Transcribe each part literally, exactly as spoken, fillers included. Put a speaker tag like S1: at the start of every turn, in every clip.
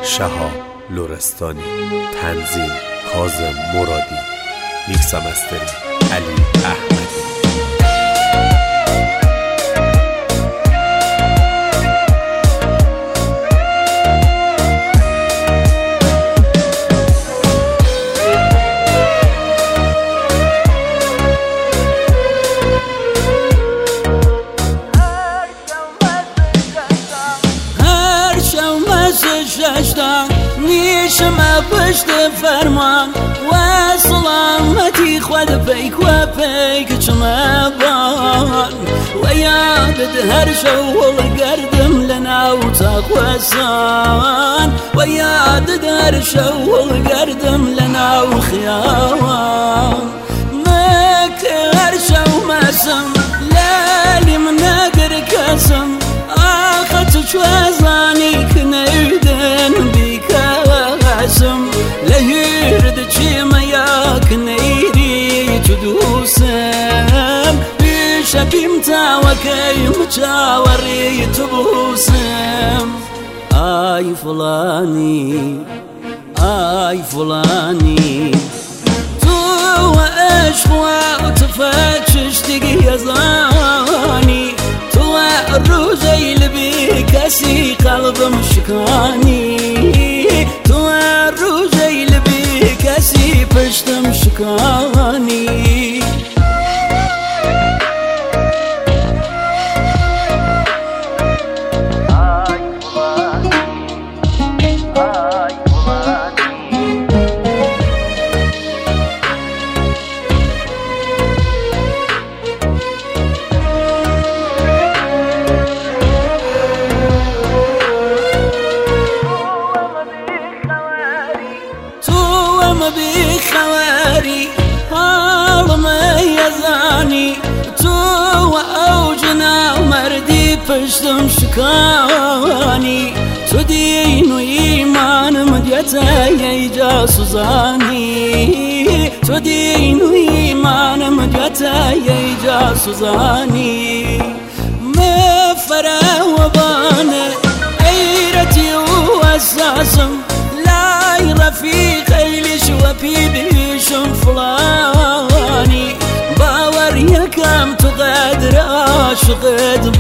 S1: شهاب لرستانی، تنظیم کاظم مرادی، میکس و مسترینگ علی احمدی.
S2: نیشم پشت فرمان و سلامتی خود پیک و پیک چما بان و یادت هر شول گردم لناو تاقوسان و یادت هر شول گردم لناو خیاوان مک هر شو مسم لالی من نقر کسم آخت شوازانی کنیدن لهيرد چيما ياك نيري تدوسم بشبيم تاوكي متاوري تبوسم آي فلاني آي فلاني تو عشق وتفتش تقي يزاني تو الرجي لبي كسي قلب مشكاني تو الرجي لبي كسي پشت مشكاني بخواري حال ما يزاني تو أوجنا ومردي پشتم شكاني تو دين وإيمان مديتا يجا سوزاني تو دين وإيمان مديتا يجا سوزاني مفرا وبانا عيرتي وأساسم لا رفيقي ليش وبيبيشم فلاني باور يكام تقدر عاشقت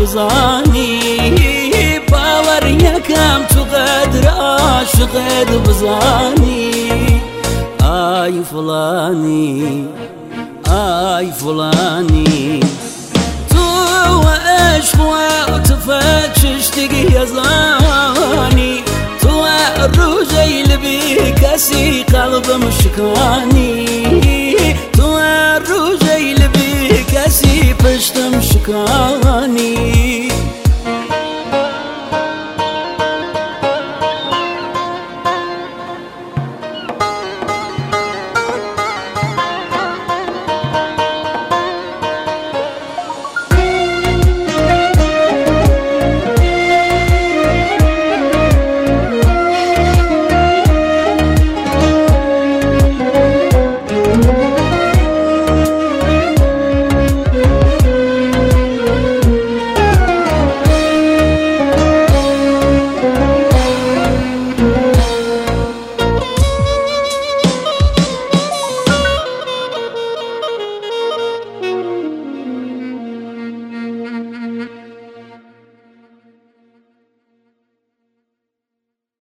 S2: بزاني باور يكام تقدر عاشقت بزاني آي فلاني آي فلاني تو عشق وتفتش تقي يزاني تو الرجي لبي كسي قلب مشكاني تو الرجي لبي كسي پشت مشكاني